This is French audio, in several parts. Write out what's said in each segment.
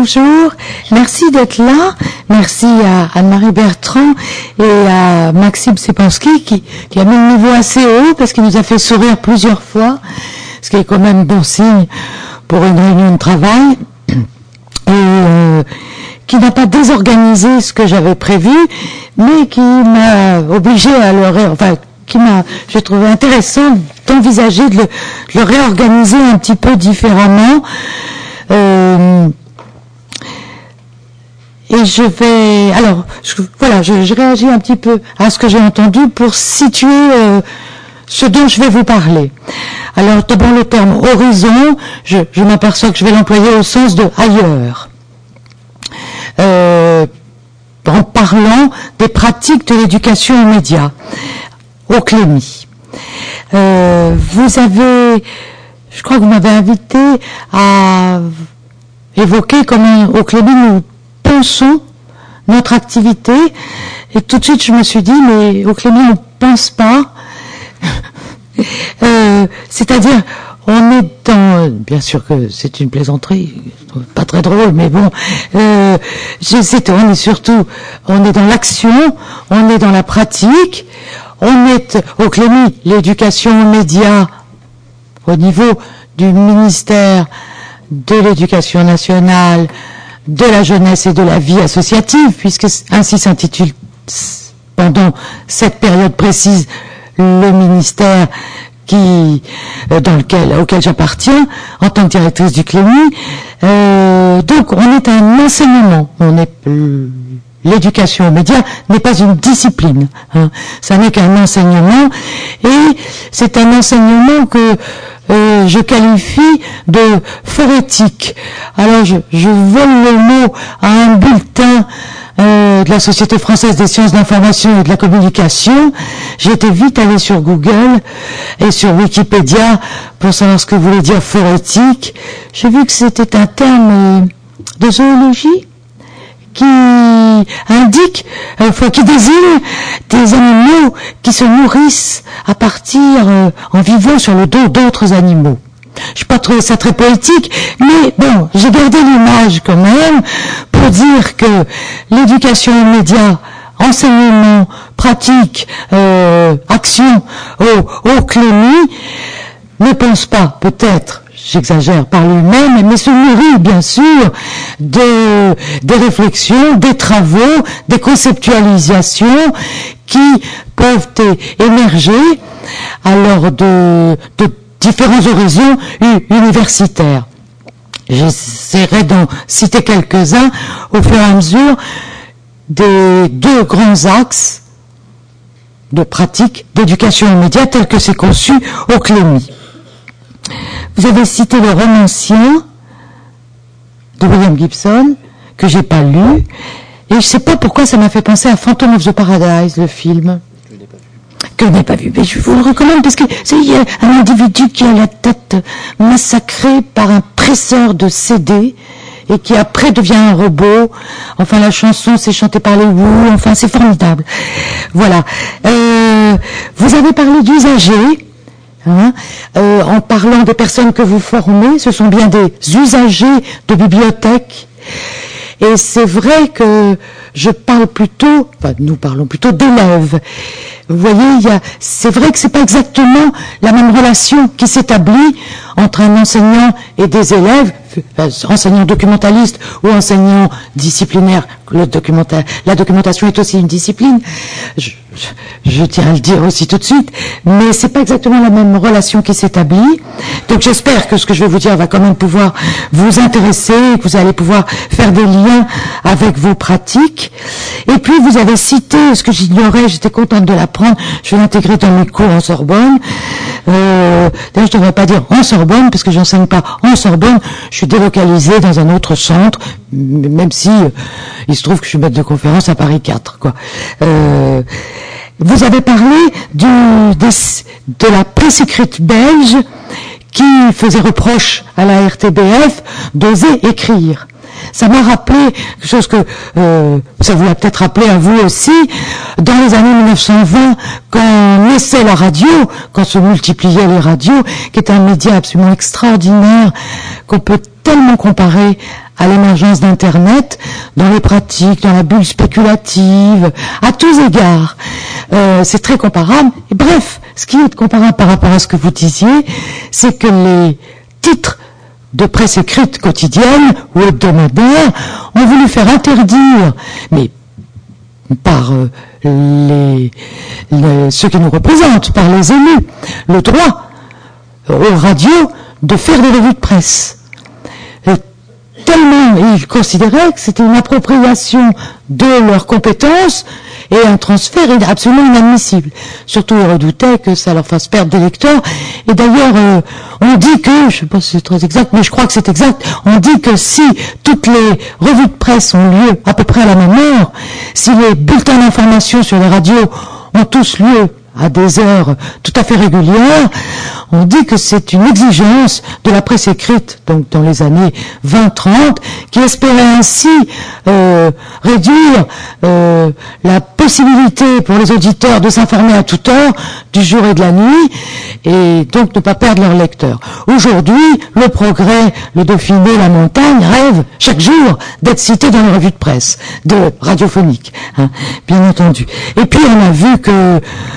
Bonjour, merci d'être là. Merci à Anne-Marie Bertrand et à Maxime Sepansky qui a mis le niveau assez haut parce qu'il nous a fait sourire plusieurs fois, ce qui est quand même bon signe pour une réunion de travail, et qui n'a pas désorganisé ce que j'avais prévu, mais qui m'a obligé à j'ai trouvé intéressant d'envisager de le réorganiser un petit peu différemment. Et je réagis un petit peu à ce que j'ai entendu pour situer ce dont je vais vous parler. Alors, d'abord le terme horizon, je m'aperçois que je vais l'employer au sens de ailleurs. En parlant des pratiques de l'éducation aux médias, au Clémy. Vous avez, je crois que vous m'avez invité à évoquer comment au Clémy nous pensons notre activité, et tout de suite je me suis dit, mais au Clémy on pense pas, c'est-à-dire on est dans, bien sûr que c'est une plaisanterie, pas très drôle, mais bon, on est dans l'action, on est dans la pratique, on est au Clémy, l'éducation aux médias, au niveau du ministère de l'Éducation nationale, de la jeunesse et de la vie associative, puisque ainsi s'intitule pendant cette période précise le ministère auquel j'appartiens en tant que directrice du Clémy. Donc on est un enseignement, l'éducation aux médias n'est pas une discipline, ça n'est qu'un enseignement, et c'est un enseignement que je qualifie de forétique. Alors je vole le mot à un bulletin de la Société française des sciences d'information et de la communication. J'étais vite allée sur Google et sur Wikipédia pour savoir ce que voulait dire forétique. J'ai vu que c'était un terme de zoologie qui indique, qui désigne des animaux qui se nourrissent à partir, en vivant sur le dos d'autres animaux. Je n'ai pas trouvé ça très poétique, mais bon, j'ai gardé l'image quand même pour dire que l'éducation aux médias, enseignement, pratique, action au Clémy ne pense pas, peut-être, j'exagère par lui-même, mais se nourrit bien sûr des réflexions, des travaux, des conceptualisations qui peuvent émerger alors de différents horizons universitaires. J'essaierai d'en citer quelques-uns au fur et à mesure des deux grands axes de pratique d'éducation aux médias tels que c'est conçu au Clémy. Vous avez cité le romancien de William Gibson, que j'ai pas lu, et je sais pas pourquoi ça m'a fait penser à Phantom of the Paradise, le film. Que je n'ai pas vu, mais je vous le recommande parce que il y a un individu qui a la tête massacrée par un presseur de CD et qui après devient un robot. Enfin, la chanson c'est chantée par les Who, enfin c'est formidable. Voilà. Vous avez parlé d'usagers. En parlant des personnes que vous formez, ce sont bien des usagers de bibliothèques. Et c'est vrai que nous parlons plutôt d'élèves. Vous voyez, c'est vrai que c'est pas exactement la même relation qui s'établit entre un enseignant et des élèves, enseignant documentaliste ou enseignant disciplinaire. La documentation est aussi une discipline. Je tiens à le dire aussi tout de suite, mais c'est pas exactement la même relation qui s'établit. Donc j'espère que ce que je vais vous dire va quand même pouvoir vous intéresser, que vous allez pouvoir faire des liens avec vos pratiques. Et puis vous avez cité ce que j'ignorais, j'étais contente de l'apprendre, je vais l'intégrer dans mes cours en Sorbonne. D'ailleurs je ne devrais pas dire en Sorbonne, parce que j'enseigne pas en Sorbonne, je suis délocalisée dans un autre centre, même si il se trouve que je suis maître de conférence à Paris 4, quoi. Vous avez parlé de la presse écrite belge qui faisait reproche à la RTBF d'oser écrire. Ça m'a rappelé quelque chose que ça vous l'a peut-être rappelé à vous aussi, dans les années 1920, quand naissait la radio, quand se multipliaient les radios, qui est un média absolument extraordinaire, qu'on peut tellement comparer à l'émergence d'Internet, dans les pratiques, dans la bulle spéculative, à tous égards. C'est très comparable. Et bref, ce qui est comparable par rapport à ce que vous disiez, c'est que les titres de presse écrite quotidienne ou hebdomadaire ont voulu faire interdire, mais par ceux qui nous représentent, par les élus, le droit aux radios de faire des revues de presse. Tellement ils considéraient que c'était une appropriation de leurs compétences et un transfert absolument inadmissible. Surtout, ils redoutaient que ça leur fasse perdre des lecteurs. Et d'ailleurs, on dit que, je ne sais pas si c'est très exact, mais je crois que c'est exact, on dit que si toutes les revues de presse ont lieu à peu près à la même heure, si les bulletins d'information sur les radios ont tous lieu à des heures tout à fait régulières, on dit que c'est une exigence de la presse écrite, donc dans les années 20-30, qui espérait ainsi réduire la possibilité pour les auditeurs de s'informer à toute heure, du jour et de la nuit, et donc ne pas perdre leur lecteur. Aujourd'hui, le progrès, le Dauphiné, la montagne rêvent chaque jour d'être cités dans les revues de presse, de radiophoniques, hein, bien entendu. Et puis on a vu que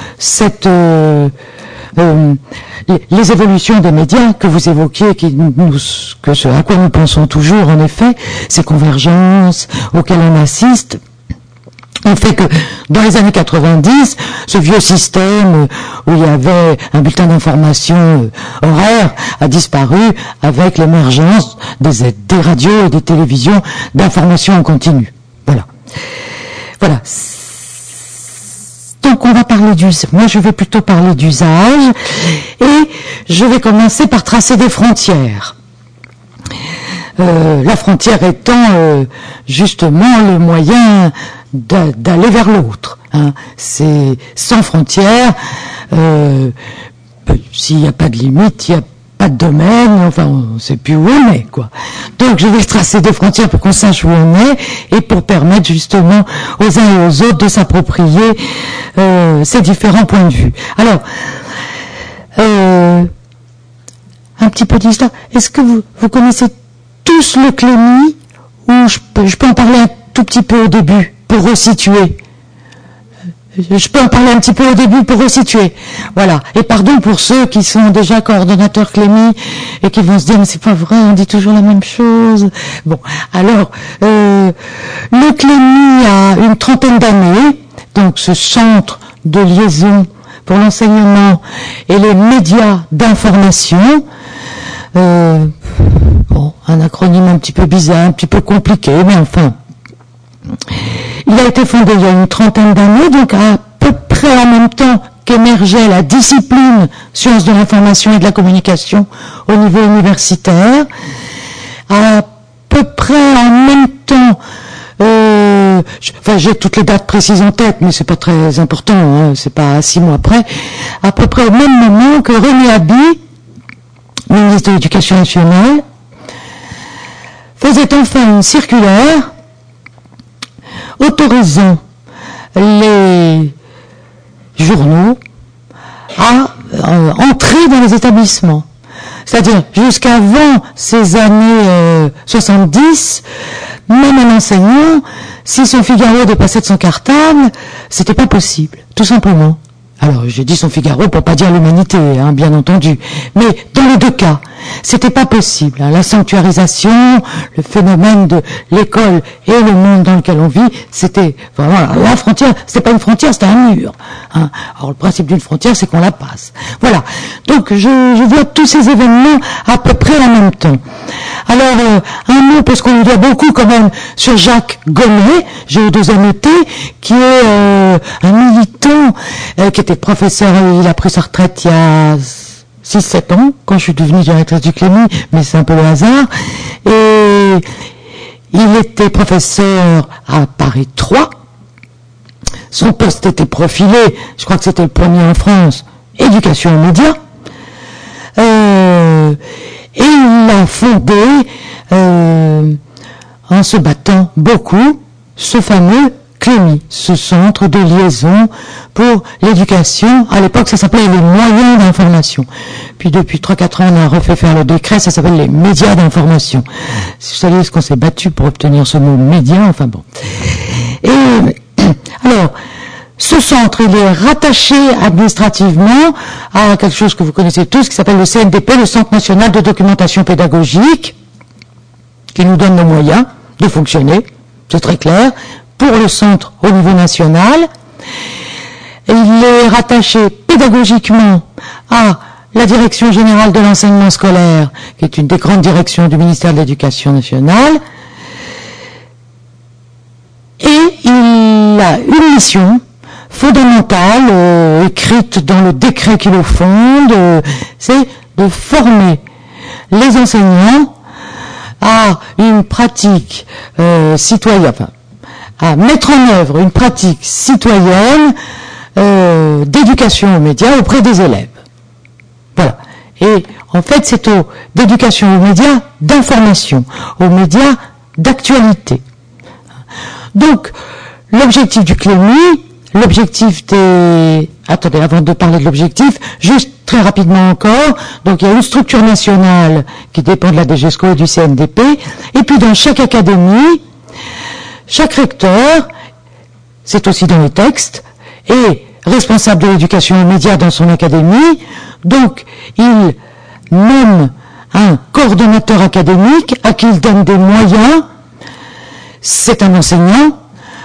les évolutions des médias que vous évoquiez, que ce à quoi nous pensons toujours, en effet, ces convergences auxquelles on assiste, ont fait que dans les années 90, ce vieux système où il y avait un bulletin d'information horaire a disparu avec l'émergence des radios et des télévisions d'information en continu. Voilà. Voilà. Donc on va parler d'usage. Moi je vais plutôt parler d'usage et je vais commencer par tracer des frontières. La frontière étant justement le moyen d'aller vers l'autre. Hein. C'est sans frontières, s'il n'y a pas de limite, il n'y a pas de domaine, enfin on ne sait plus où on est, quoi. Donc je vais tracer des frontières pour qu'on sache où on est et pour permettre justement aux uns et aux autres de s'approprier ces différents points de vue. Alors, un petit peu d'histoire. Est-ce que vous connaissez tous le Clémy, ou je peux en parler un tout petit peu au début pour resituer? Je peux en parler un petit peu au début pour resituer. Voilà. Et pardon pour ceux qui sont déjà coordonnateurs Clémy et qui vont se dire mais c'est pas vrai, on dit toujours la même chose. Bon, alors le Clémy a une trentaine d'années, donc ce centre de liaison pour l'enseignement et les médias d'information. Bon, un acronyme un petit peu bizarre, un petit peu compliqué, mais enfin. Il a été fondé il y a une trentaine d'années, donc à peu près en même temps qu'émergeait la discipline sciences de l'information et de la communication au niveau universitaire. À peu près en même temps, j'ai toutes les dates précises en tête, mais c'est pas très important, hein, c'est pas 6 mois après. À peu près au même moment que René Haby, ministre de l'Éducation nationale, faisait enfin une circulaire autorisant les journaux à entrer dans les établissements. C'est-à-dire, jusqu'avant ces années 70, même un enseignant, si son Figaro dépassait de son cartable, c'était pas possible, tout simplement. Alors, j'ai dit son Figaro pour pas dire l'humanité, hein, bien entendu. Mais dans les deux cas, c'était pas possible. Hein. La sanctuarisation, le phénomène de l'école et le monde dans lequel on vit, c'était, enfin, voilà, la frontière, c'était pas une frontière, c'était un mur. Hein. Alors, le principe d'une frontière, c'est qu'on la passe. Voilà. Donc, je vois tous ces événements à peu près en même temps. Alors, un mot, parce qu'on lui doit beaucoup quand même, sur Jacques Gonnet, GE2MET, qui est un militant qui était professeur, il a pris sa retraite il y a 6-7 ans, quand je suis devenue directrice du Clémy, mais c'est un peu le hasard, et il était professeur à Paris 3, son poste était profilé, je crois que c'était le premier en France, éducation aux médias, et il a fondé, en se battant beaucoup, ce fameux CLEMI, ce centre de liaison pour l'éducation. À l'époque, ça s'appelait les moyens d'information. Puis depuis 3-4 ans, on a refait faire le décret, ça s'appelle les médias d'information. Si vous savez ce qu'on s'est battu pour obtenir ce mot média, enfin bon. Et alors, ce centre, il est rattaché administrativement à quelque chose que vous connaissez tous, qui s'appelle le CNDP, le Centre National de Documentation Pédagogique, qui nous donne les moyens de fonctionner, c'est très clair, pour le centre au niveau national. Il est rattaché pédagogiquement à la Direction Générale de l'Enseignement Scolaire, qui est une des grandes directions du ministère de l'Éducation nationale, et il a une mission fondamentale, écrite dans le décret qui le fonde, c'est de former les enseignants à une pratique citoyenne, enfin, à mettre en œuvre une pratique citoyenne d'éducation aux médias auprès des élèves. Voilà. Et en fait, c'est d'éducation aux médias d'information, aux médias d'actualité. Donc, l'objectif du CLEMI, l'objectif des... Attendez, avant de parler de l'objectif, juste très rapidement encore, donc il y a une structure nationale qui dépend de la DGESCO et du CNDP, et puis dans chaque académie, chaque recteur, c'est aussi dans les textes, est responsable de l'éducation aux médias dans son académie, donc il nomme un coordonnateur académique à qui il donne des moyens, c'est un enseignant,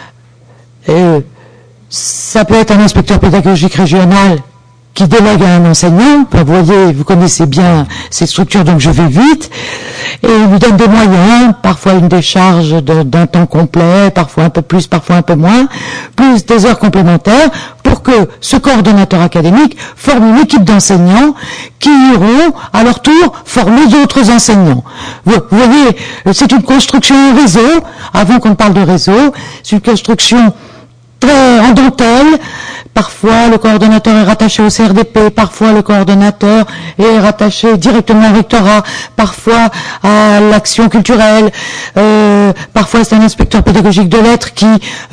ça peut être un inspecteur pédagogique régional qui délègue à un enseignant. Vous voyez, vous connaissez bien ces structures, donc je vais vite. Et il lui donne des moyens, parfois une décharge d'un temps complet, parfois un peu plus, parfois un peu moins, plus des heures complémentaires, pour que ce coordonnateur académique forme une équipe d'enseignants qui iront, à leur tour, former d'autres enseignants. Vous voyez, c'est une construction en réseau. Avant qu'on parle de réseau, c'est une construction très en dentelle. Parfois, le coordonnateur est rattaché au CRDP, parfois le coordonnateur est rattaché directement au rectorat, parfois à l'action culturelle, parfois c'est un inspecteur pédagogique de lettres qui,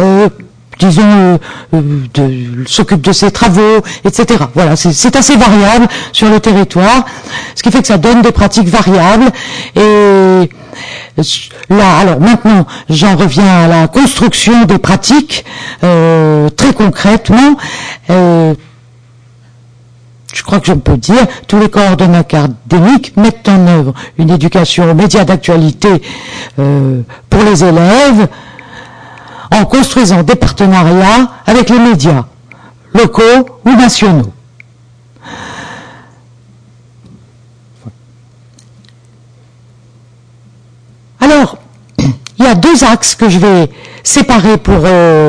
s'occupe de ses travaux, etc. Voilà, c'est assez variable sur le territoire, ce qui fait que ça donne des pratiques variables. Et là, alors maintenant, j'en reviens à la construction des pratiques, très concrètement. Je crois que je peux dire, tous les coordonnateurs académiques mettent en œuvre une éducation aux médias d'actualité pour les élèves, en construisant des partenariats avec les médias locaux ou nationaux. Alors, il y a deux axes que je vais séparer pour...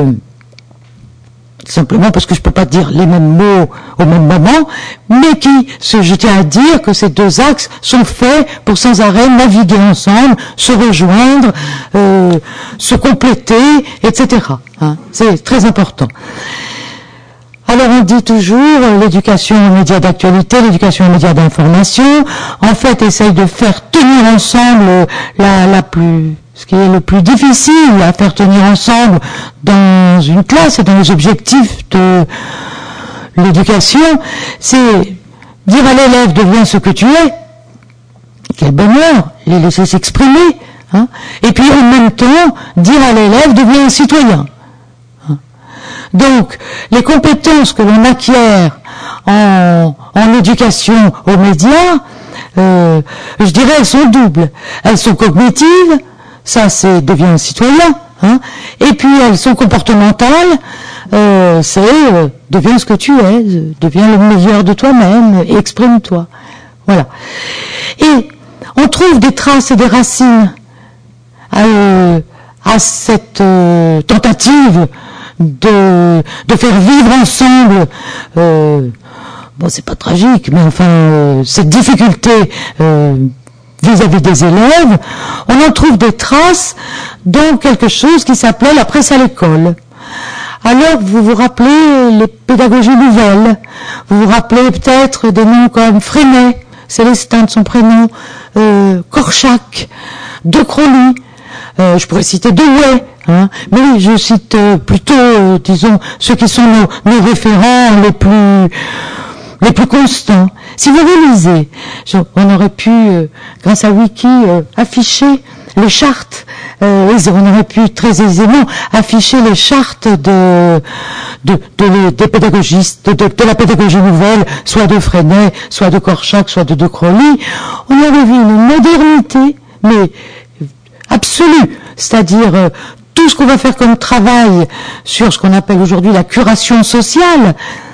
simplement parce que je ne peux pas dire les mêmes mots au même moment, mais je tiens à dire que ces deux axes sont faits pour sans arrêt naviguer ensemble, se rejoindre, se compléter, etc. Hein, c'est très important. Alors on dit toujours l'éducation aux médias d'actualité, l'éducation aux médias d'information, en fait essaye de faire tenir ensemble ce qui est le plus difficile à faire tenir ensemble dans une classe et dans les objectifs de l'éducation, c'est dire à l'élève deviens ce que tu es, quel bonheur, les laisser s'exprimer, hein, et puis en même temps dire à l'élève deviens un citoyen. Donc, les compétences que l'on acquiert en éducation aux médias, je dirais, elles sont doubles. Elles sont cognitives, ça c'est deviens un citoyen, hein, et puis elles sont comportementales, c'est deviens ce que tu es, deviens le meilleur de toi-même, exprime-toi. Voilà. Et on trouve des traces et des racines à cette tentative de faire vivre ensemble, bon c'est pas tragique, mais enfin cette difficulté vis-à-vis des élèves, on en trouve des traces dans quelque chose qui s'appelait la presse à l'école. Alors vous vous rappelez les pédagogies nouvelles, vous vous rappelez peut-être des noms comme Freinet, Célestin de son prénom, Korchak, De Crowley, je pourrais citer Dewey, Hein. Mais je cite plutôt, disons, ceux qui sont nos référents les plus constants. Si vous relisez, on aurait pu, grâce à Wiki, afficher les chartes, on aurait pu très aisément afficher les chartes des pédagogistes, de la pédagogie nouvelle, soit de Freinet, soit de Korczak, soit de Crowley. On aurait vu une modernité, mais absolue, c'est-à-dire tout ce qu'on va faire comme travail sur ce qu'on appelle aujourd'hui la curation sociale.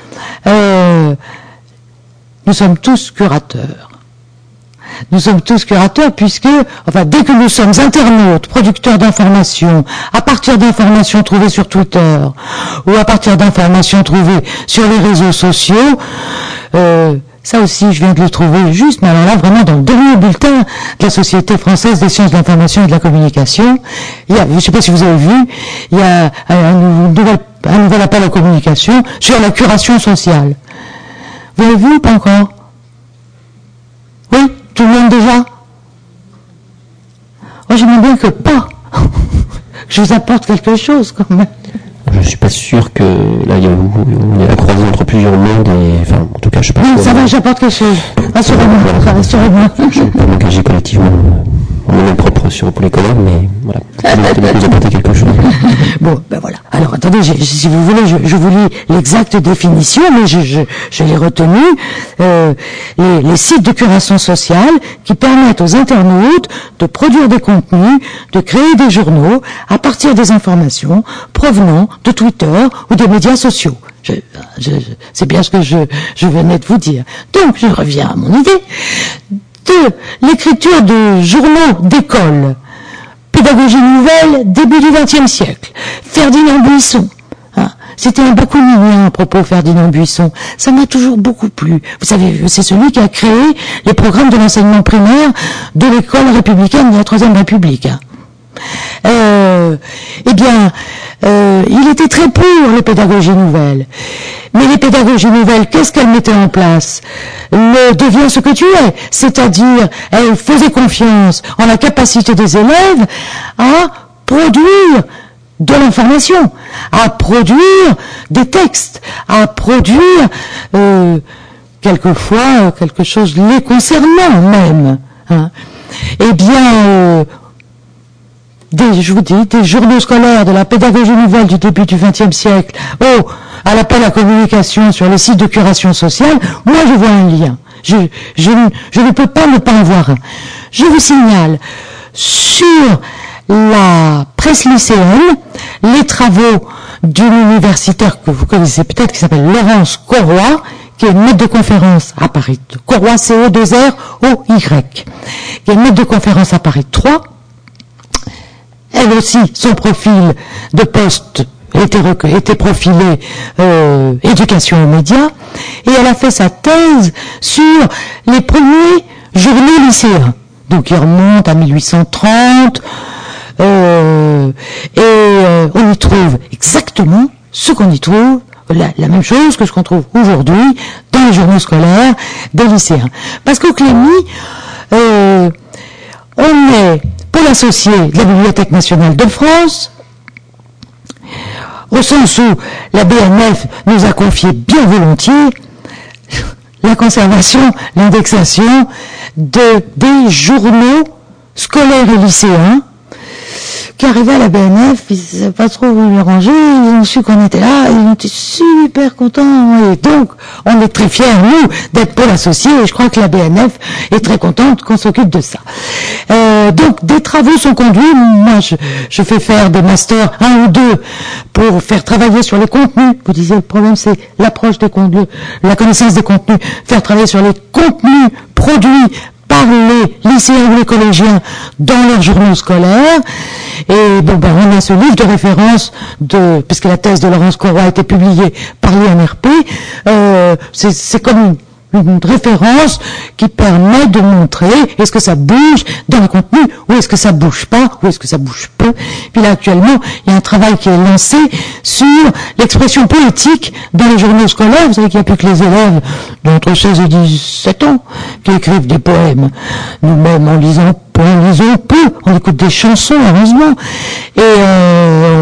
Nous sommes tous curateurs. Nous sommes tous curateurs puisque, enfin, dès que nous sommes internautes, producteurs d'informations, à partir d'informations trouvées sur Twitter ou à partir d'informations trouvées sur les réseaux sociaux, ça aussi, je viens de le trouver juste, mais alors là, vraiment, dans le dernier bulletin de la Société française des sciences de l'information et de la communication, il y a, je ne sais pas si vous avez vu, il y a un nouvel appel à communication sur la curation sociale. Vous avez vu ou pas encore? Oui? Tout le monde déjà? Moi, j'aimerais bien que pas. Je vous apporte quelque chose, quand même. Je suis pas sûr que là il y a la croisée entre plusieurs mondes et enfin en tout cas je sais pas. Non, ça va, j'apporte quelque chose. Rassurez-moi, rassurez-moi. Je ne peux pas m'engager collectivement en nom propre pour les collègues, mais voilà. Peut-être vous apporter quelque chose. Bon, ben voilà. Alors attendez, si vous voulez, je vous lis l'exacte définition, mais je l'ai retenu. Les sites de curation sociale qui permettent aux internautes de produire des contenus, de créer des journaux à partir des informations provenant de Twitter ou des médias sociaux. C'est bien ce que je venais de vous dire. Donc, je reviens à mon idée de l'écriture de journaux d'école. Pédagogie nouvelle, début du XXe siècle. Ferdinand Buisson. Hein, c'était un bakounien à propos Ferdinand Buisson. Ça m'a toujours beaucoup plu. Vous savez, c'est celui qui a créé les programmes de l'enseignement primaire de l'école républicaine de la Troisième République. Hein. Il était très pour les pédagogies nouvelles. Mais les pédagogies nouvelles, qu'est-ce qu'elles mettaient en place? Deviens ce que tu es. C'est-à-dire, elles faisaient confiance en la capacité des élèves à produire de l'information, à produire des textes, à produire quelquefois quelque chose les concernant même. Hein. Je vous dis, des journaux scolaires de la pédagogie nouvelle du début du XXe siècle, à l'appel à communication sur les sites de curation sociale, moi je vois un lien. Je ne peux pas ne pas en voir un. Je vous signale, sur la presse lycéenne, les travaux d'une universitaire que vous connaissez peut-être, qui s'appelle Laurence Corroy, qui est maître de conférence à Paris, Corroy, C-O-2-R-O-Y, qui est maître de conférence à Paris 3, elle aussi, son profil de poste était profilé éducation aux médias, et elle a fait sa thèse sur les premiers journaux lycéens. Donc il remonte à 1830, on y trouve exactement ce qu'on y trouve, la même chose que ce qu'on trouve aujourd'hui dans les journaux scolaires des lycéens. Parce qu'au Clémy, on est pour l'associé de la Bibliothèque nationale de France, au sens où la BNF nous a confié bien volontiers la conservation, l'indexation des journaux scolaires et lycéens qui arrivaient à la BNF, ils ne savaient pas trop où les ranger, ils ont su qu'on était là, ils étaient super contents, et donc on est très fiers, nous, d'être pour l'associé, et je crois que la BNF est très contente qu'on s'occupe de ça. Donc des travaux sont conduits, moi je fais faire des masters 1 ou 2 pour faire travailler sur les contenus. Vous disiez le problème c'est l'approche des contenus, la connaissance des contenus, faire travailler sur les contenus produits par les lycéens ou les collégiens dans leurs journaux scolaires. Et on a ce livre de référence puisque la thèse de Laurence Corroy a été publiée par l'INRP, c'est comme une référence qui permet de montrer est-ce que ça bouge dans le contenu ou est-ce que ça bouge pas ou est-ce que ça bouge peu. Puis là actuellement il y a un travail qui est lancé sur l'expression poétique dans les journaux scolaires. Vous savez qu'il n'y a plus que les élèves d'entre 16 et 17 ans qui écrivent des poèmes. Nous-mêmes en lisons peu, on écoute des chansons heureusement et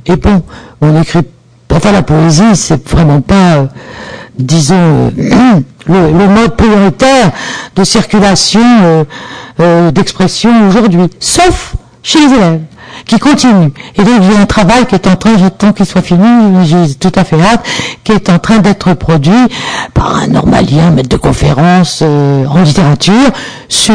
Et bon, on écrit, enfin la poésie, c'est vraiment pas, disons, le mode prioritaire de circulation, d'expression aujourd'hui, sauf chez les élèves, qui continuent. Et donc il y a un travail qui est en train, j'attends qu'il soit fini, j'ai tout à fait hâte, qui est en train d'être produit par un normalien, maître de conférence en littérature, sur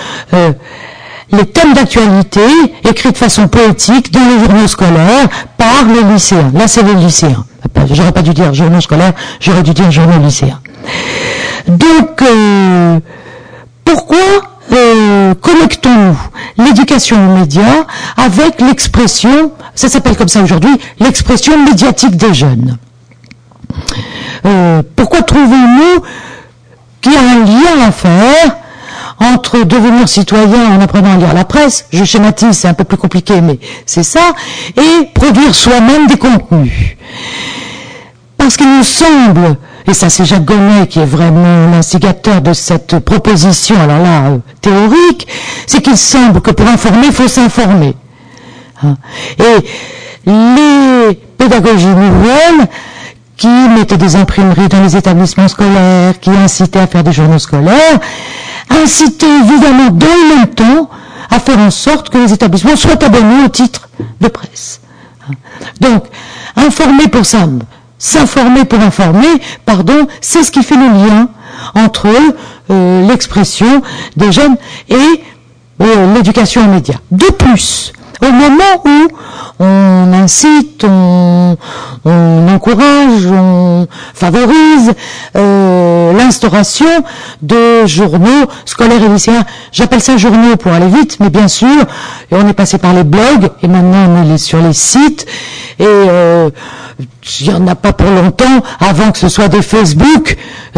les thèmes d'actualité écrits de façon poétique dans les journaux scolaires par les lycéens. Là, c'est les lycéens. J'aurais pas dû dire journaux scolaires, j'aurais dû dire journaux lycéens. Donc, pourquoi connectons-nous l'éducation aux médias avec l'expression, ça s'appelle comme ça aujourd'hui, l'expression médiatique des jeunes? Pourquoi trouvons-nous qu'il y a un lien à faire entre devenir citoyen en apprenant à lire la presse, je schématise, c'est un peu plus compliqué, mais c'est ça, et produire soi-même des contenus? Parce qu'il nous semble, et ça c'est Jacques Gonnet qui est vraiment l'instigateur de cette proposition, alors là, théorique, c'est qu'il semble que pour informer, il faut s'informer. Et les pédagogies nouvelles qui mettaient des imprimeries dans les établissements scolaires, qui incitaient à faire des journaux scolaires, incitaient évidemment dans le même temps à faire en sorte que les établissements soient abonnés au titre de presse. Donc, informer pour ça, s'informer pour informer, pardon, c'est ce qui fait le lien entre l'expression des jeunes et l'éducation aux médias. De plus, au moment où on incite, on encourage, on favorise l'instauration de journaux scolaires et lycéens. J'appelle ça journaux pour aller vite, mais bien sûr, et on est passé par les blogs, et maintenant on est sur les sites, et il n'y en a pas pour longtemps avant que ce soit des Facebook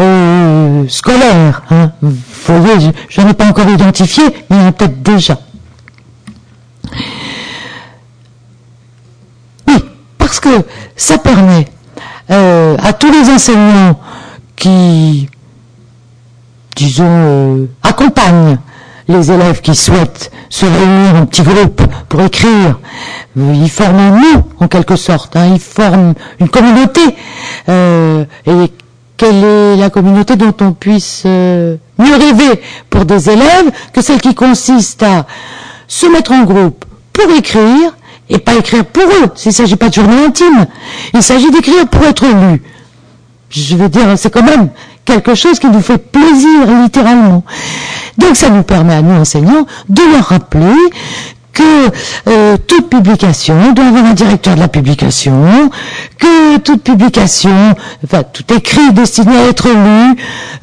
scolaires. Hein. Vous voyez, je n'en ai pas encore identifié, mais il y en a peut-être déjà. Parce que ça permet à tous les enseignants qui, disons, accompagnent les élèves qui souhaitent se réunir en petits groupes pour écrire, ils forment un nous, en quelque sorte, hein, ils forment une communauté. Et quelle est la communauté dont on puisse mieux rêver pour des élèves que celle qui consiste à se mettre en groupe pour écrire, et pas écrire pour eux, il ne s'agit pas de journal intime, il s'agit d'écrire pour être lu. Je veux dire, c'est quand même quelque chose qui nous fait plaisir, littéralement. Donc ça nous permet à nous, enseignants, de leur rappeler que toute publication doit avoir un directeur de la publication, que toute publication, enfin tout écrit destiné à être lu,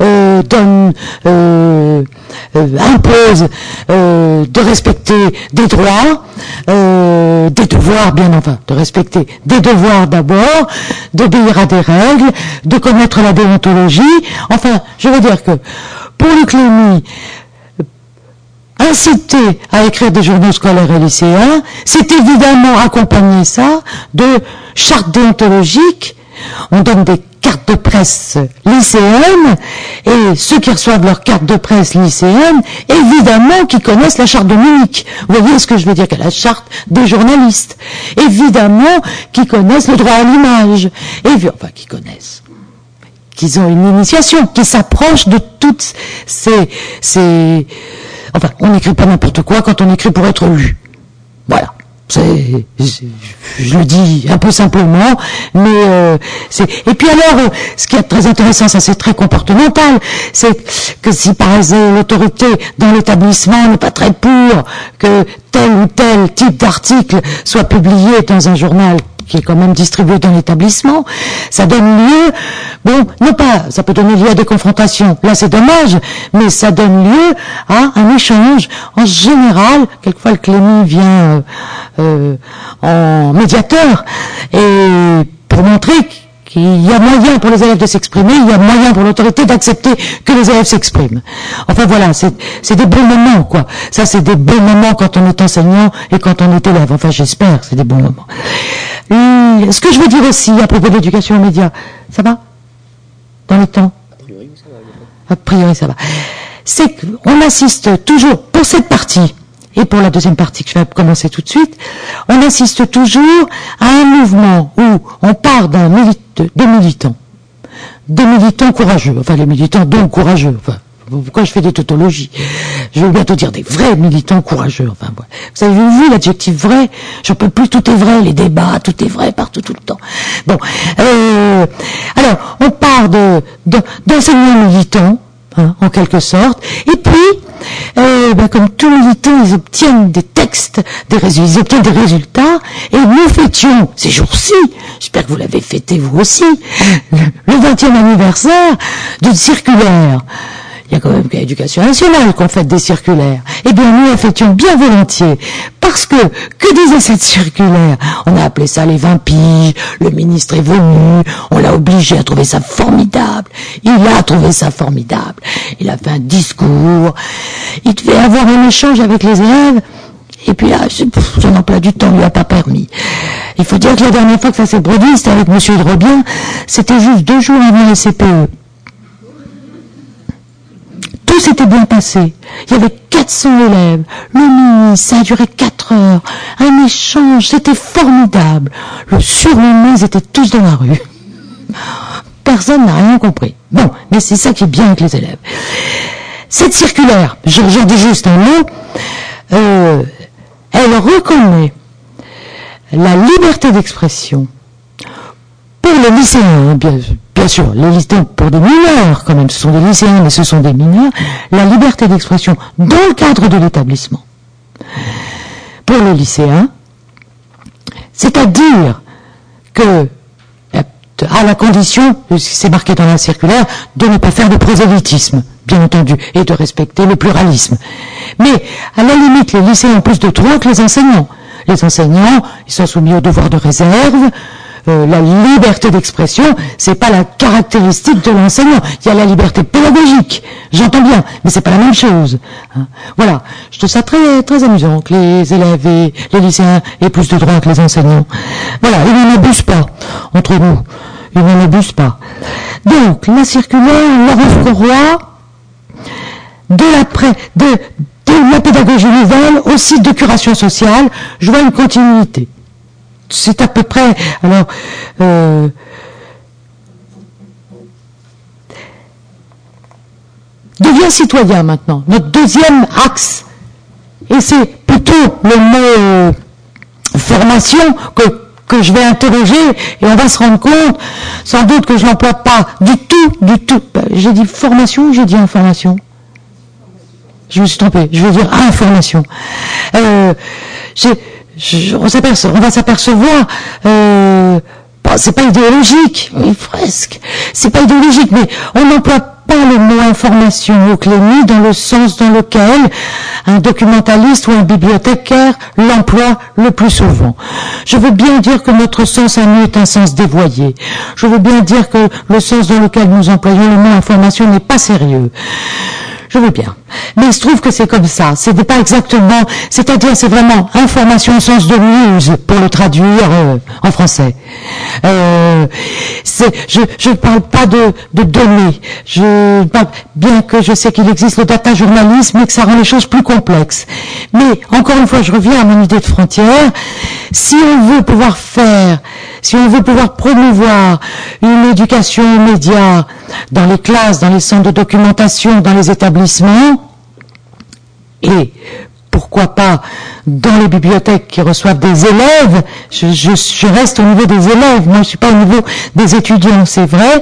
impose de respecter des droits, des devoirs, bien enfin, de respecter des devoirs d'abord, d'obéir à des règles, de connaître la déontologie. Enfin, je veux dire que pour Luc Lémy, inciter à écrire des journaux scolaires et lycéens, c'est évidemment accompagner ça de chartes déontologiques. On donne des cartes de presse lycéennes, et ceux qui reçoivent leur carte de presse lycéenne, évidemment qui connaissent la charte de Munich. Vous voyez ce que je veux dire, qu'à la charte des journalistes. Évidemment qui connaissent le droit à l'image. Enfin, qui connaissent. Qu'ils ont une initiation, qui s'approche de toutes ces... Enfin, on n'écrit pas n'importe quoi quand on écrit pour être lu. Voilà. Je le dis un peu simplement, mais et puis alors, ce qui est très intéressant, ça c'est très comportemental, c'est que si par exemple l'autorité dans l'établissement n'est pas très pour que tel ou tel type d'article soit publié dans un journal qui est quand même distribué dans l'établissement, ça donne lieu, bon, non pas, ça peut donner lieu à des confrontations, là c'est dommage, mais ça donne lieu à un échange. En général, quelquefois le Clémy vient en médiateur, et pour montrer qu'il y a moyen pour les élèves de s'exprimer, il y a moyen pour l'autorité d'accepter que les élèves s'expriment. Enfin voilà, c'est des bons moments, quoi. Ça c'est des bons moments quand on est enseignant et quand on est élève. Enfin j'espère, c'est des bons moments. Ce que je veux dire aussi à propos de l'éducation aux médias, ça va dans le temps? A priori ça va. C'est qu'on assiste toujours, pour cette partie, et pour la deuxième partie que je vais commencer tout de suite, on assiste toujours à un mouvement où on part des militants courageux, enfin les militants donc courageux, enfin, pourquoi je fais des tautologies? Je vais bientôt dire des vrais militants courageux. Enfin, ouais. Vous avez vu l'adjectif vrai? J'en peux plus, tout est vrai, les débats, tout est vrai partout, tout le temps. Bon, alors, on part d'enseignants militants, hein, en quelque sorte, et puis, comme tous militants, ils obtiennent des textes, ils obtiennent des résultats, et nous fêtions, ces jours-ci, j'espère que vous l'avez fêté vous aussi, le 20e anniversaire d'une circulaire. Il y a quand même qu'à l'Éducation nationale qu'on fait des circulaires. Eh bien, nous, en fêtions bien volontiers. Parce que disait cette circulaire? On a appelé ça les 20 piges, le ministre est venu, on l'a obligé à trouver ça formidable. Il a trouvé ça formidable. Il a fait un discours. Il devait avoir un échange avec les élèves. Et puis là, son emploi du temps lui a pas permis. Il faut dire que la dernière fois que ça s'est produit, c'était avec Monsieur Hydrobien, c'était juste 2 jours avant les CPE. Tout s'était bien passé. Il y avait 400 élèves. Le ministre, ça a duré 4 heures. Un échange, c'était formidable. Le surlendemain, ils étaient tous dans la rue. Personne n'a rien compris. Bon, mais c'est ça qui est bien avec les élèves. Cette circulaire, j'en dis juste un mot, elle reconnaît la liberté d'expression pour les lycéens, bien sûr, les lycéens pour des mineurs, quand même, ce sont des lycéens, mais ce sont des mineurs, la liberté d'expression dans le cadre de l'établissement. Pour les lycéens, c'est-à-dire que, à la condition, c'est marqué dans la circulaire, de ne pas faire de prosélytisme, bien entendu, et de respecter le pluralisme. Mais, à la limite, les lycéens ont plus de droits que les enseignants. Les enseignants, ils sont soumis au devoir de réserve. La liberté d'expression, c'est pas la caractéristique de l'enseignant. Il y a la liberté pédagogique, j'entends bien, mais c'est pas la même chose. Hein. Voilà, je trouve ça très, très amusant que les élèves et les lycéens aient plus de droits que les enseignants. Voilà, ils n'en abusent pas, entre nous. Ils n'en abusent pas. Donc, la circulaire, Laurence Corroy, de la pédagogie nouvelle au site de curation sociale, je vois une continuité. C'est à peu près, alors, devient citoyen maintenant, notre deuxième axe. Et c'est plutôt le mot formation que je vais interroger, et on va se rendre compte, sans doute que je l'emploie pas du tout. J'ai dit formation ou j'ai dit information? Je me suis trompée, je veux dire information. On va s'apercevoir, c'est pas idéologique, oui, presque, c'est pas idéologique, mais on n'emploie pas le mot information au CLEMI dans le sens dans lequel un documentaliste ou un bibliothécaire l'emploie le plus souvent. Je veux bien dire que notre sens à nous est un sens dévoyé. Je veux bien dire que le sens dans lequel nous employons le mot information n'est pas sérieux. Je veux bien. Mais il se trouve que c'est comme ça. C'est pas exactement, c'est-à-dire c'est vraiment information au sens de news, pour le traduire en français. Je ne parle pas de données. Bien que je sais qu'il existe le data journalisme et que ça rend les choses plus complexes. Mais, encore une fois, je reviens à mon idée de frontière. Si on veut pouvoir promouvoir une éducation aux médias dans les classes, dans les centres de documentation, dans les établissements, et pourquoi pas dans les bibliothèques qui reçoivent des élèves, je reste au niveau des élèves, moi je suis pas au niveau des étudiants, c'est vrai,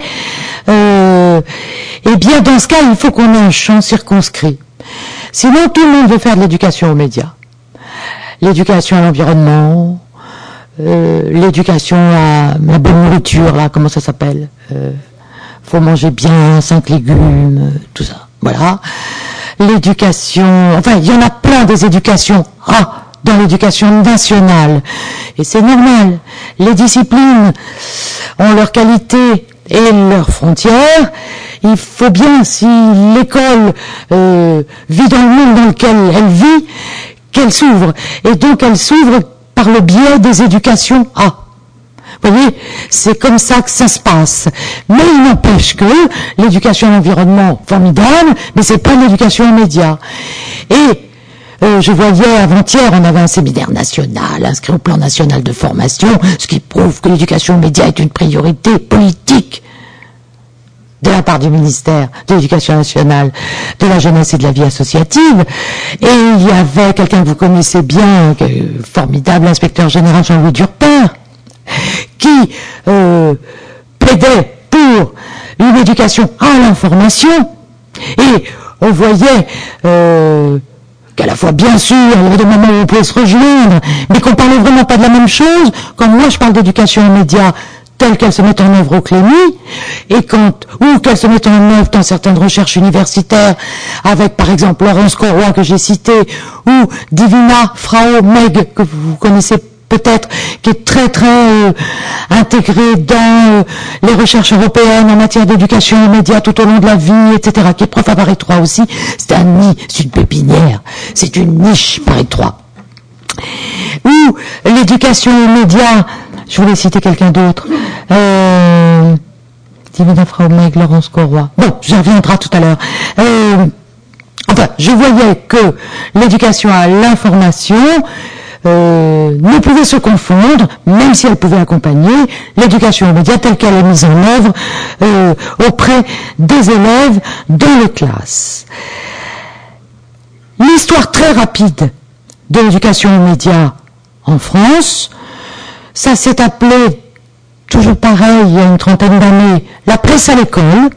eh bien dans ce cas il faut qu'on ait un champ circonscrit. Sinon tout le monde veut faire de l'éducation aux médias. L'éducation à l'environnement, l'éducation à la bonne nourriture, là, comment ça s'appelle, faut manger bien, 5 légumes, tout ça, voilà. L'éducation, enfin, il y en a plein des éducations, dans l'éducation nationale. Et c'est normal. Les disciplines ont leur qualité et leurs frontières. Il faut bien, si l'école vit dans le monde dans lequel elle vit, qu'elle s'ouvre. Et donc, elle s'ouvre par le biais des éducations A. Vous voyez, c'est comme ça que ça se passe. Mais il n'empêche que l'éducation à l'environnement, formidable, mais c'est pas l'éducation aux médias. Et je voyais avant-hier, on avait un séminaire national inscrit au plan national de formation, ce qui prouve que l'éducation aux médias est une priorité politique de la part du ministère de l'Éducation nationale, de la jeunesse et de la vie associative. Et il y avait quelqu'un que vous connaissez bien, formidable inspecteur général Jean-Louis Durper, qui plaidait pour une éducation à l'information. Et on voyait qu'à la fois, bien sûr, il y avait des moments où on pouvait se rejoindre, mais qu'on parlait vraiment pas de la même chose. Quand moi je parle d'éducation aux médias telle qu'elle se met en œuvre au CLEMI, ou qu'elle se met en œuvre dans certaines recherches universitaires, avec par exemple Laurence Corroy que j'ai cité, ou Divina Frau Meg, que vous connaissez peut-être, qui est très intégrée dans les recherches européennes en matière d'éducation aux médias tout au long de la vie, etc., qui est prof à Paris 3 aussi. C'est un nid, c'est une pépinière, c'est une niche Paris 3. Ou l'éducation aux médias, je voulais citer quelqu'un d'autre, Divina Frau Meg, Laurence Corroy. Bon, j'y reviendrai tout à l'heure. Enfin, je voyais que l'éducation à l'information ne pouvait se confondre, même si elle pouvait accompagner l'éducation aux médias telle qu'elle est mise en œuvre auprès des élèves dans les classes. L'histoire très rapide de l'éducation aux médias en France, ça s'est appelé, toujours pareil, il y a une trentaine d'années, la presse à l'école.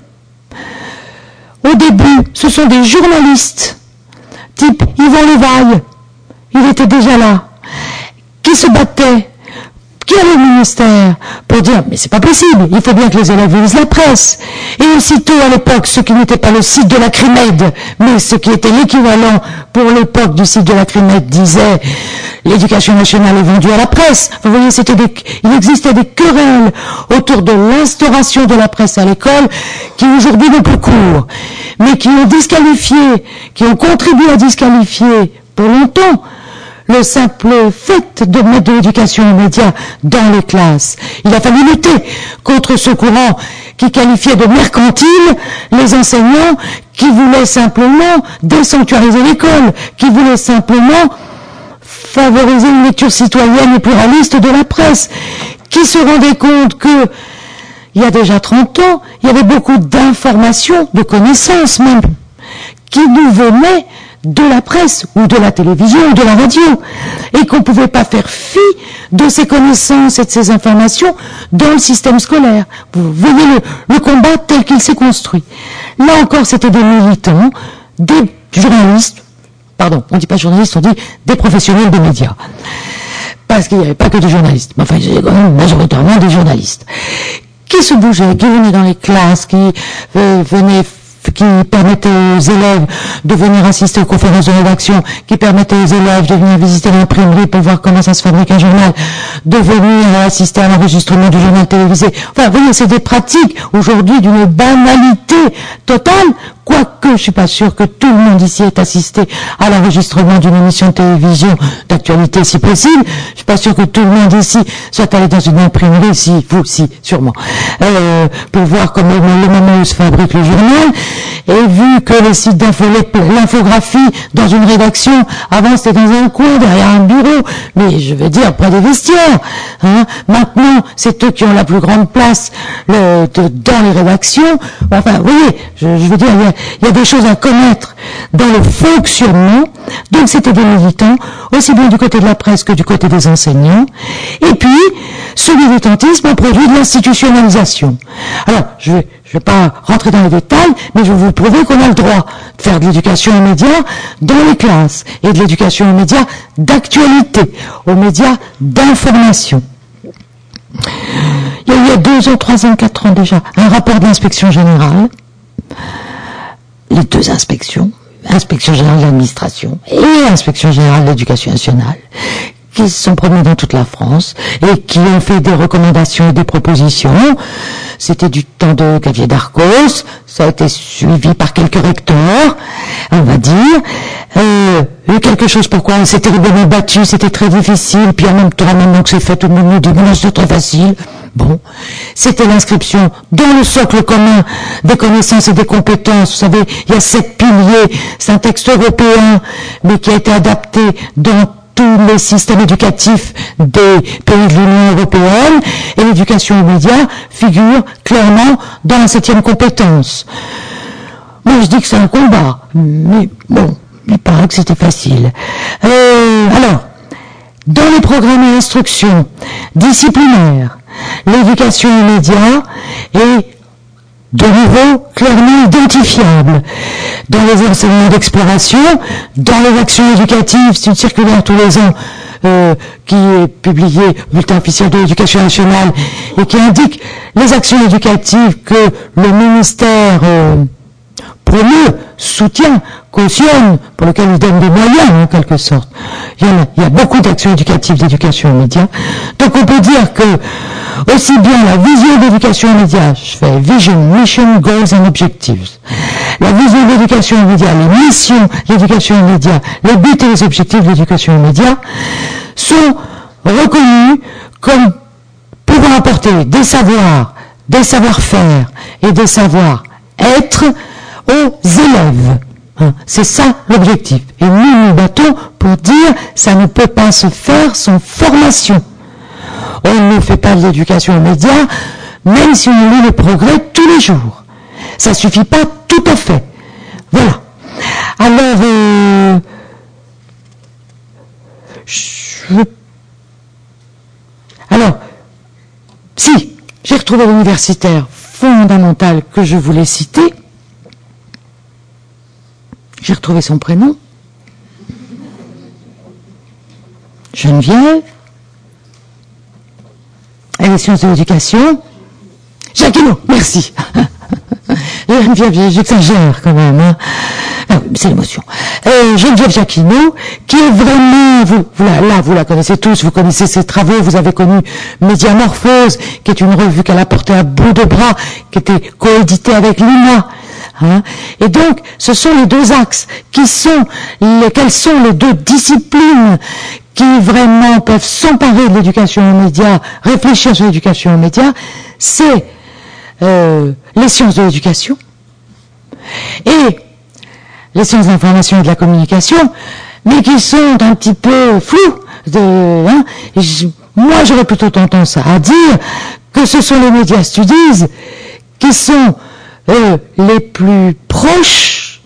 Au début, ce sont des journalistes, type Yvan Levaille, il était déjà là, qui se battaient, qui allaient au ministère pour dire, mais c'est pas possible, il faut bien que les élèves lisent la presse. Et aussitôt à l'époque, ce qui n'était pas le site de la CRIMED, mais ce qui était l'équivalent pour l'époque du site de la CRIMED disait, l'éducation nationale est vendue à la presse. Vous voyez, il existait des querelles autour de l'instauration de la presse à l'école qui aujourd'hui n'ont plus cours, mais qui ont disqualifié, qui ont contribué à disqualifier pour longtemps le simple fait de mettre de l'éducation aux médias dans les classes. Il a fallu lutter contre ce courant qui qualifiait de mercantile les enseignants qui voulaient simplement désanctuariser l'école, qui voulaient simplement favoriser une lecture citoyenne et pluraliste de la presse, qui se rendaient compte que, il y a déjà 30 ans, il y avait beaucoup d'informations, de connaissances même, qui nous venaient de la presse, ou de la télévision, ou de la radio, et qu'on ne pouvait pas faire fi de ces connaissances et de ces informations dans le système scolaire. Vous voyez le combat tel qu'il s'est construit. Là encore, c'était des militants, des journalistes, pardon, on ne dit pas journalistes, on dit des professionnels des médias. Parce qu'il n'y avait pas que des journalistes, mais enfin, il y avait quand même majoritairement des journalistes, qui se bougeaient, qui venaient dans les classes, qui permettaient aux élèves de venir assister aux conférences de rédaction, qui permettaient aux élèves de venir visiter l'imprimerie pour voir comment ça se fabrique un journal, de venir assister à l'enregistrement du journal télévisé. Enfin, vous voyez, c'est des pratiques aujourd'hui d'une banalité totale, quoique je suis pas sûr que tout le monde ici ait assisté à l'enregistrement d'une émission de télévision d'actualité si possible. Je suis pas sûr que tout le monde ici soit allé dans une imprimerie, si, vous, si, sûrement, pour voir comment le moment où se fabrique le journal. Et vu que les sites l'infographie dans une rédaction, avant c'était dans un coin, derrière un bureau, mais je veux dire près des vestiaires. Hein. Maintenant, c'est eux qui ont la plus grande place dans les rédactions. Enfin, vous voyez, je veux dire, il y a des choses à connaître dans le fonctionnement. Donc c'était des militants, aussi bien du côté de la presse que du côté des enseignants. Et puis, ce militantisme a produit de l'institutionnalisation. Alors, je vais pas rentrer dans les détails, mais je vais vous prouver qu'on a le droit de faire de l'éducation aux médias dans les classes, et de l'éducation aux médias d'actualité, aux médias d'information. Il y a eu il y a 2 ans, 3 ans, 4 ans déjà, un rapport de l'inspection générale, les deux inspections, inspection générale de l'administration et inspection générale de l'éducation nationale, qui se sont promenés dans toute la France et qui ont fait des recommandations et des propositions. C'était du temps de Xavier Darcos, ça a été suivi par quelques recteurs, on va dire. Quelque chose pourquoi on s'est terriblement battu, c'était très difficile, puis en même temps, maintenant que c'est fait, tout le monde nous dit, mais c'est très facile. Bon, c'était l'inscription dans le socle commun des connaissances et des compétences. Vous savez, il y a 7 piliers, c'est un texte européen, mais qui a été adapté dans tous les systèmes éducatifs des pays de l'Union européenne, et l'éducation aux médias figure clairement dans la 7e compétence. Moi, je dis que c'est un combat, mais bon, il paraît que c'était facile. Alors, dans les programmes et instructions disciplinaires, l'éducation aux médias est de nouveau clairement identifiable. Dans les enseignements d'exploration, dans les actions éducatives, c'est une circulaire tous les ans qui est publiée au bulletin officiel de l'éducation nationale et qui indique les actions éducatives que le ministère promeut, soutient, cautionne, pour lequel il donne des moyens en quelque sorte. Il y a beaucoup d'actions éducatives d'éducation aux médias. Donc on peut dire que aussi bien la vision d'éducation aux médias, je fais Vision, Mission, Goals and Objectives. La vision d'éducation aux médias, les missions d'éducation aux médias, les buts et les objectifs de l'éducation aux médias sont reconnus comme pouvant apporter des savoirs, des savoir-faire et des savoir-être aux élèves. C'est ça l'objectif. Et nous nous battons pour dire ça ne peut pas se faire sans formation. On ne fait pas de l'éducation aux médias, même si on lit le progrès tous les jours. Ça suffit pas tout à fait. Voilà. Alors, si, j'ai retrouvé l'universitaire fondamental que je voulais citer. J'ai retrouvé son prénom. Geneviève. Et les sciences de l'éducation. Jacquinot, merci. Geneviève, j'exagère quand même. Hein. Non, c'est l'émotion. Geneviève Jacquinot, qui est vraiment, vous la connaissez tous, vous connaissez ses travaux, vous avez connu Médiamorphose, qui est une revue qu'elle a portée à bout de bras, qui était coéditée avec l'INA. Hein. Et donc, ce sont les deux axes quelles sont les deux disciplines qui vraiment peuvent s'emparer de l'éducation aux médias, réfléchir sur l'éducation aux médias, c'est les sciences de l'éducation et les sciences de l'information et de la communication, mais qui sont un petit peu floues. Moi, j'aurais plutôt tendance à dire que ce sont les médias studies qui sont les plus proches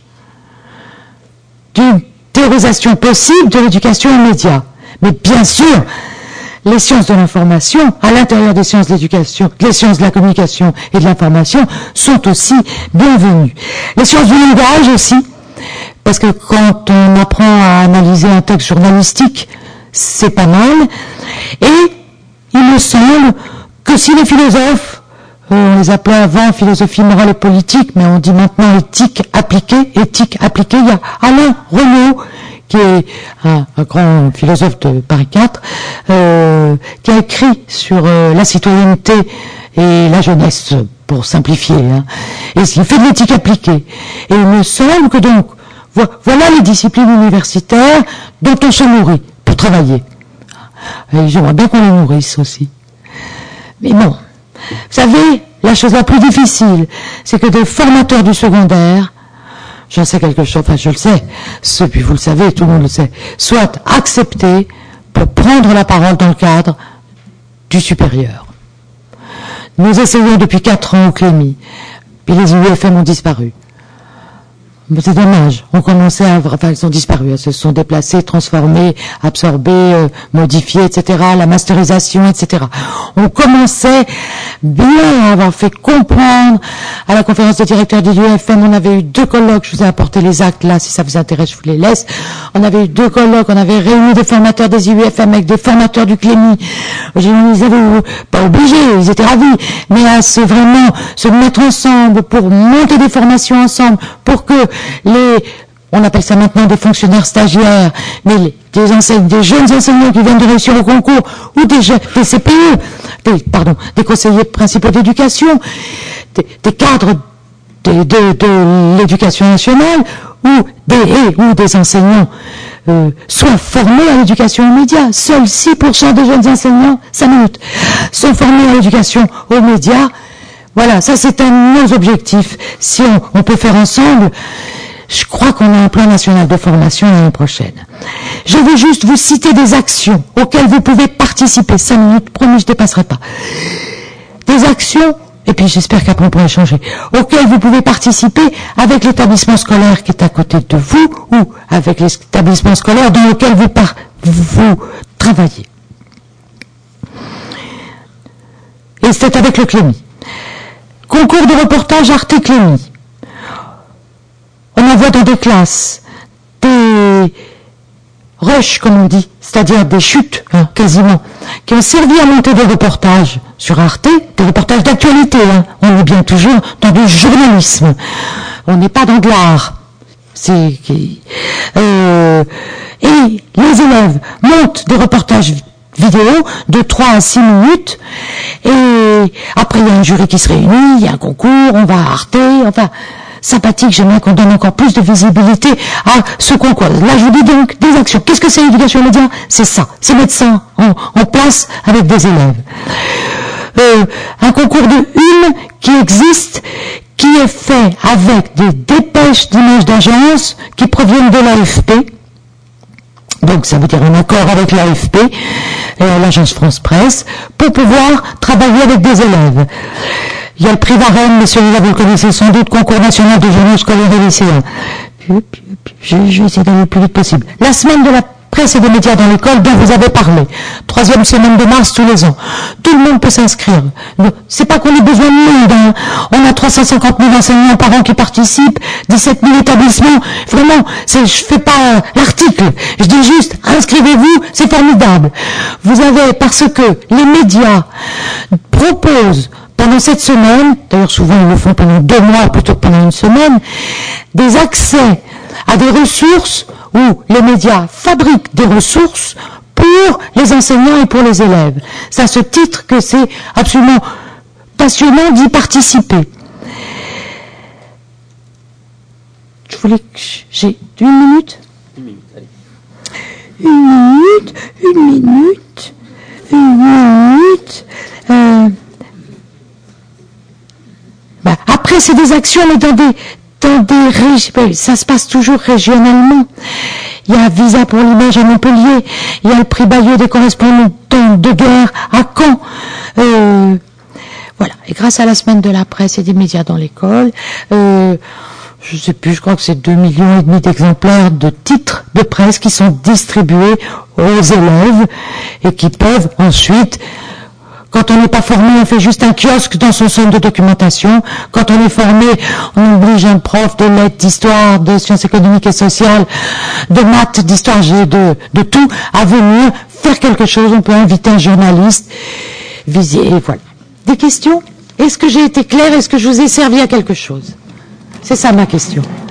d'une théorisation possible de l'éducation aux médias. Mais bien sûr, les sciences de l'information, à l'intérieur des sciences de l'éducation, les sciences de la communication et de l'information, sont aussi bienvenues. Les sciences du langage aussi, parce que quand on apprend à analyser un texte journalistique, c'est pas mal. Et il me semble que si les philosophes, on les appelait avant philosophie morale et politique, mais on dit maintenant éthique appliquée, il y a Alain Renaud, qui est un grand philosophe de Paris IV, qui a écrit sur la citoyenneté et la jeunesse, pour simplifier, hein, et il fait de l'éthique appliquée. Et il me semble que donc, voilà les disciplines universitaires dont on se nourrit pour travailler. Et j'aimerais bien qu'on les nourrisse aussi. Mais bon, vous savez, la chose la plus difficile, c'est que des formateurs du secondaire, j'en sais quelque chose, enfin je le sais, puis vous le savez, tout le monde le sait, soient acceptés pour prendre la parole dans le cadre du supérieur. Nous essayons depuis 4 ans au Clémy, puis les UFM ont disparu. C'est dommage, on commençait elles ont disparu, elles se sont déplacées, transformées, absorbées, modifiées, etc., la masterisation, etc. On commençait bien à avoir fait comprendre à la conférence des directeurs des UFM, on avait eu 2 colloques, je vous ai apporté les actes là, si ça vous intéresse, je vous les laisse. On avait eu 2 colloques, on avait réuni des formateurs des UFM avec des formateurs du Clémy. Ils avaient pas obligés, ils étaient ravis, mais à vraiment se mettre ensemble pour monter des formations ensemble, pour que on appelle ça maintenant des fonctionnaires stagiaires, mais des jeunes enseignants qui viennent de réussir au concours, ou des CPE, des conseillers principaux d'éducation, des cadres de l'éducation nationale, ou des enseignants soient formés à l'éducation aux médias. Seuls 6% des jeunes enseignants, 5 minutes, sont formés à l'éducation aux médias. Voilà, ça c'est un de nos objectifs. Si on peut faire ensemble, je crois qu'on a un plan national de formation l'année prochaine. Je vais juste vous citer des actions auxquelles vous pouvez participer. 5 minutes, promis, je ne dépasserai pas. Des actions, et puis j'espère qu'après on pourra échanger, auxquelles vous pouvez participer avec l'établissement scolaire qui est à côté de vous, ou avec l'établissement scolaire dans lequel vous travaillez. Et c'est avec le Clémy. Concours de reportage Arte Clémy. On envoie dans des classes des rushs, comme on dit, c'est-à-dire des chutes, quasiment, qui ont servi à monter des reportages sur Arte, des reportages d'actualité. On est bien toujours dans du journalisme. On n'est pas dans de l'art. Et les élèves montent des reportages vidéo de 3 à 6 minutes, et après il y a un jury qui se réunit, il y a un concours, on va à Arte, enfin, sympathique, j'aimerais qu'on donne encore plus de visibilité à ce concours. Là, je vous dis donc des actions. Qu'est-ce que c'est l'éducation aux médias? C'est ça, c'est mettre ça en place avec des élèves. Un concours de une qui existe, qui est fait avec des dépêches d'images d'agence qui proviennent de l'AFP. Donc ça veut dire un accord avec l'AFP, l'agence France Presse, pour pouvoir travailler avec des élèves. Il y a le prix Varenne, mais celui-là vous le connaissez sans doute, concours national de journaux scolaires et lycéens. Je vais essayer d'aller le plus vite possible. La semaine de la presse et des médias dans l'école dont vous avez parlé. 3e semaine de mars tous les ans. Tout le monde peut s'inscrire. C'est pas qu'on ait besoin de monde. On a 350 000 enseignants par an qui participent, 17 000 établissements. Vraiment, je fais pas l'article. Je dis juste, inscrivez-vous, c'est formidable. Vous avez, parce que les médias proposent pendant cette semaine, d'ailleurs souvent ils le font pendant 2 mois plutôt que pendant une semaine, des accès à des ressources où les médias fabriquent des ressources pour les enseignants et pour les élèves. C'est à ce titre que c'est absolument passionnant d'y participer. Je voulais que j'ai 1 minute. 1 minute, allez. 1 minute. Après, c'est des actions, mais dans des ça se passe toujours régionalement. Il y a Visa pour l'image à Montpellier, il y a le prix Bayeux des correspondants de guerre à Caen. Voilà. Et grâce à la semaine de la presse et des médias dans l'école, je sais plus, je crois que c'est 2,5 millions d'exemplaires de titres de presse qui sont distribués aux élèves et qui peuvent ensuite, quand on n'est pas formé, on fait juste un kiosque dans son centre de documentation. Quand on est formé, on oblige un prof de lettres, d'histoire, de sciences économiques et sociales, de maths, d'histoire, de tout, à venir faire quelque chose. On peut inviter un journaliste, viser, et voilà. Des questions? Est-ce que j'ai été claire? Est-ce que je vous ai servi à quelque chose? C'est ça ma question.